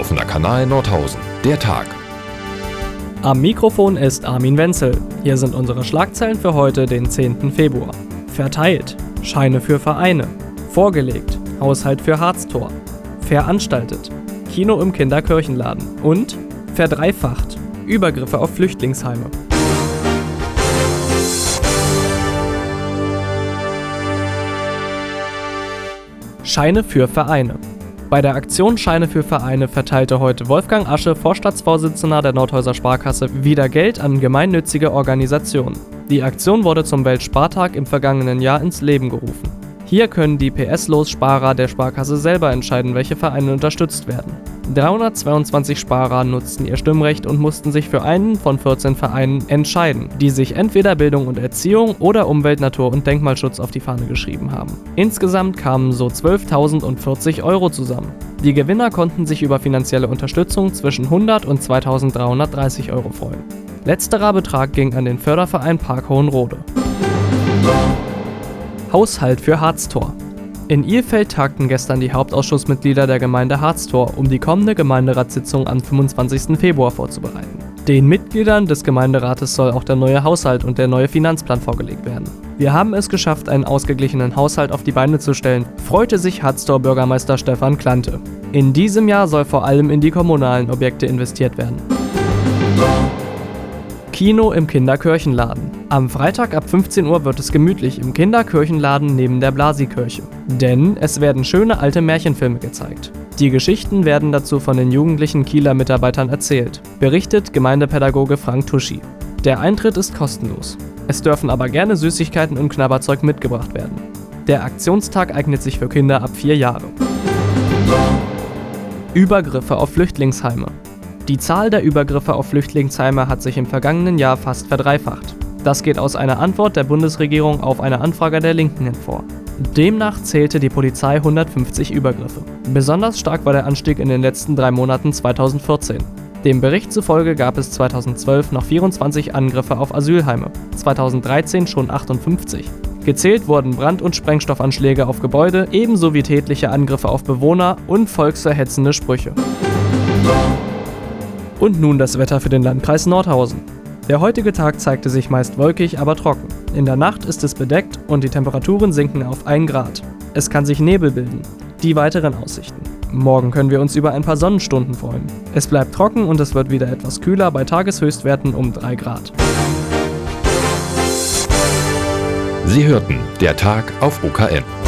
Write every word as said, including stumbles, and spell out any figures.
Offener Kanal Nordhausen, der Tag. Am Mikrofon ist Armin Wenzel. Hier sind unsere Schlagzeilen für heute, den zehnten Februar. Verteilt, Scheine für Vereine. Vorgelegt, Haushalt für Harztor. Veranstaltet, Kino im Kinderkirchenladen. Und verdreifacht, Übergriffe auf Flüchtlingsheime. Scheine für Vereine. Bei der Aktion Scheine für Vereine verteilte heute Wolfgang Asche, Vorstandsvorsitzender der Nordhäuser Sparkasse, wieder Geld an gemeinnützige Organisationen. Die Aktion wurde zum Weltspartag im vergangenen Jahr ins Leben gerufen. Hier können die P S-Los-Sparer der Sparkasse selber entscheiden, welche Vereine unterstützt werden. dreihundertzweiundzwanzig Sparer nutzten ihr Stimmrecht und mussten sich für einen von vierzehn Vereinen entscheiden, die sich entweder Bildung und Erziehung oder Umwelt-, Natur- und Denkmalschutz auf die Fahne geschrieben haben. Insgesamt kamen so zwölftausendvierzig Euro zusammen. Die Gewinner konnten sich über finanzielle Unterstützung zwischen hundert und zweitausenddreihundertdreißig Euro freuen. Letzterer Betrag ging an den Förderverein Park Hohenrode. Haushalt für Harztor. In Ilfeld tagten gestern die Hauptausschussmitglieder der Gemeinde Harztor, um die kommende Gemeinderatssitzung am fünfundzwanzigsten Februar vorzubereiten. Den Mitgliedern des Gemeinderates soll auch der neue Haushalt und der neue Finanzplan vorgelegt werden. Wir haben es geschafft, einen ausgeglichenen Haushalt auf die Beine zu stellen, freute sich Harztor-Bürgermeister Stefan Klante. In diesem Jahr soll vor allem in die kommunalen Objekte investiert werden. Kino im Kinderkirchenladen. Am Freitag ab fünfzehn Uhr wird es gemütlich im Kinderkirchenladen neben der Blasi-Kirche. Denn es werden schöne alte Märchenfilme gezeigt. Die Geschichten werden dazu von den jugendlichen Kieler Mitarbeitern erzählt, berichtet Gemeindepädagoge Frank Tuschi. Der Eintritt ist kostenlos. Es dürfen aber gerne Süßigkeiten und Knabberzeug mitgebracht werden. Der Aktionstag eignet sich für Kinder ab vier Jahre. Übergriffe auf Flüchtlingsheime. Die Zahl der Übergriffe auf Flüchtlingsheime hat sich im vergangenen Jahr fast verdreifacht. Das geht aus einer Antwort der Bundesregierung auf eine Anfrage der Linken hervor. Demnach zählte die Polizei hundertfünfzig Übergriffe. Besonders stark war der Anstieg in den letzten drei Monaten zweitausendvierzehn. Dem Bericht zufolge gab es zweitausendzwölf noch vierundzwanzig Angriffe auf Asylheime, zweitausenddreizehn schon achtundfünfzig. Gezählt wurden Brand- und Sprengstoffanschläge auf Gebäude, ebenso wie tätliche Angriffe auf Bewohner und volksverhetzende Sprüche. Und nun das Wetter für den Landkreis Nordhausen. Der heutige Tag zeigte sich meist wolkig, aber trocken. In der Nacht ist es bedeckt und die Temperaturen sinken auf ein Grad. Es kann sich Nebel bilden. Die weiteren Aussichten. Morgen können wir uns über ein paar Sonnenstunden freuen. Es bleibt trocken und es wird wieder etwas kühler bei Tageshöchstwerten um drei Grad. Sie hörten der Tag auf O K N.